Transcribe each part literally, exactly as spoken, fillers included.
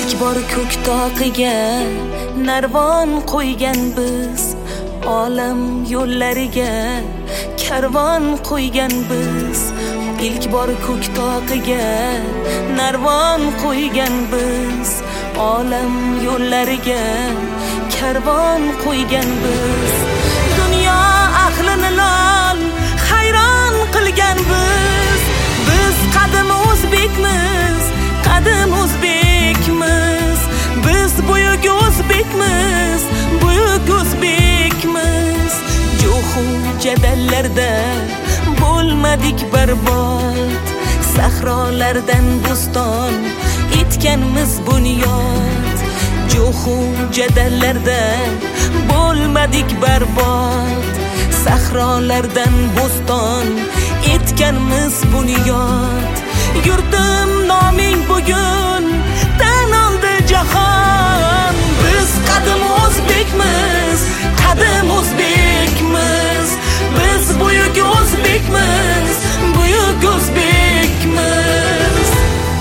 ilk bor ko'k toqiga narvon qo'ygan biz, olam yo'llariga karvon qo'ygan biz. ilk bor ko'k toqiga narvon qo'ygan biz, olam yo'llariga karvon qo'ygan biz. Dunyo ahlini lol hayron qilgan biz. Biz qadim o'zbekmiz, qadim o'zbekmiz. Biz buyuk o'zbekmiz, buyuk o'zbekmiz. Juhu jadallarda bo'lmadik barbod, sahrolardan bo'ston etganmiz bunyod. Juhu jadallarda bo'lmadik barbod, sahrolardan bo'ston etganmiz bunyod. Yurtim noming bugun tan oldi jahon. Biz qadim o'zbekmiz, qadim o'zbekmiz. Biz buyuk o'zbekmiz, buyuk o'zbekmiz.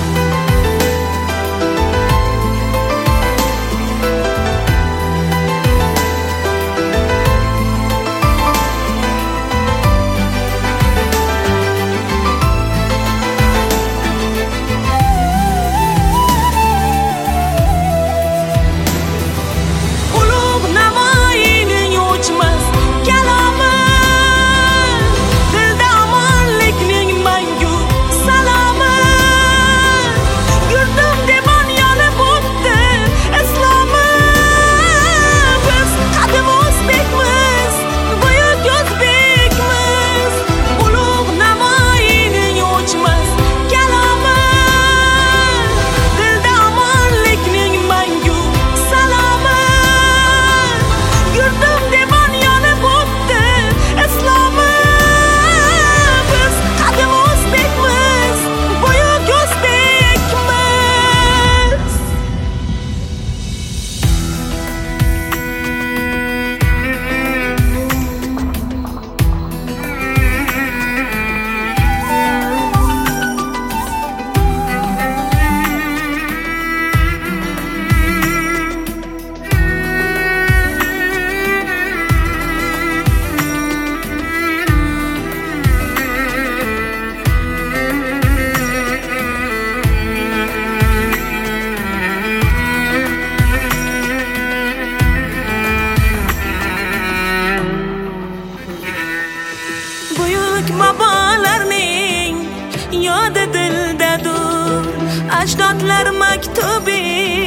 Babalarning yodi dildadur, ajdodlar maktubi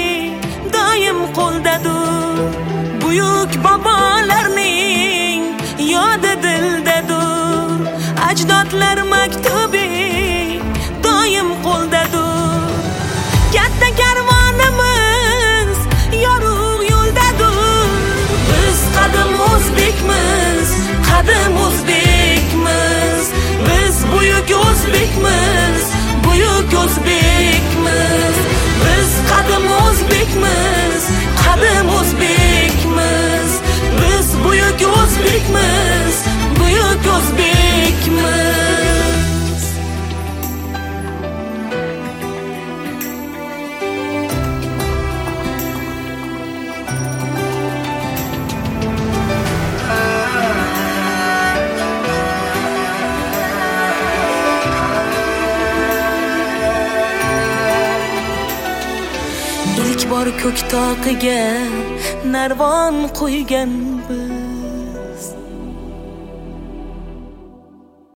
doim qo'ldadur. Buyuk babalarning yodi dildadur, ajdodlar maktubi doim qo'ldadur. Katta karvonimiz yorug' yo'ldadur. Biz qadim o'zbekmiz, qadim o'zbekmiz. Biz buyuk o'zbekmiz, buyuk o'zbekmiz. Biz qadim o'zbekmiz, qadim o'zbekmiz. Biz buyuk o'zbekmiz, buyuk o'zbekmiz. ilk bor ko'k toqiga narvon qo'ygan biz.